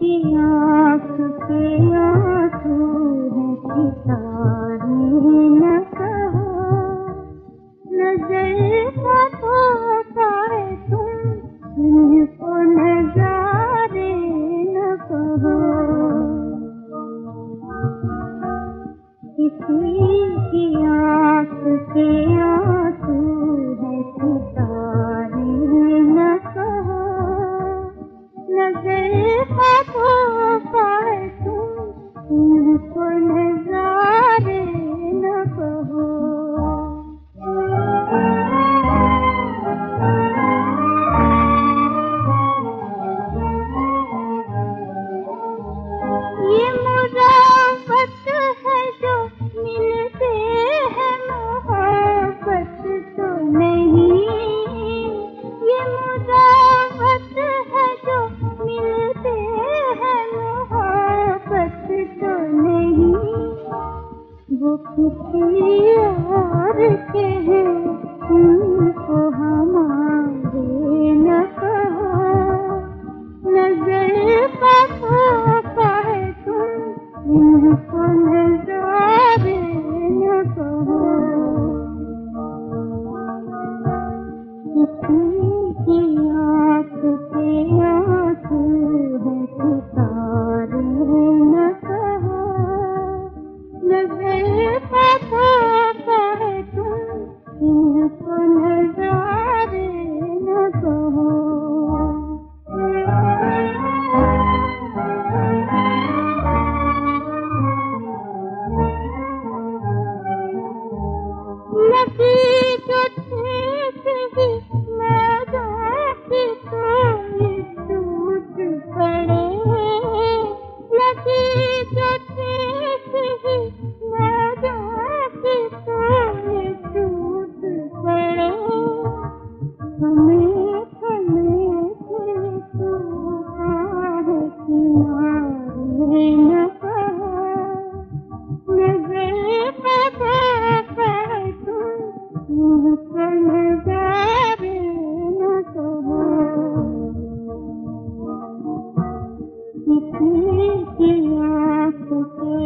की आँख के आंसू हैं सितारे न कहो, नजर का धोखा है तुम इनको नजारे न कहो। किसी की आँख के आंसू हैं सितारे न कहो, नजर का धोखा है तुम इनको नजारे न कहो। ये मुराबत है जो मिलते हैं मोहब्बत तो नहीं, ये मुराबत है जो मिलते हैं मोहब्बत तो नहीं। वो किसी और के हैं उनको हमारे न कहो, नजर का धोखा है तुम इनको नजारे न कहो। किसी की आँख के आंसू हैं सितारे न कहो, नजर का धोखा है तुम इनको नजारे न कहो। लगी जो थी मैदान की कोई टूट पड़े, लगी जो थी मैदान की कोई टूट पड़े। हमें हमें तू है किनारे न कहो, नजर का धोखा है तुम इनको नजारे न कहो। किसी की आँख के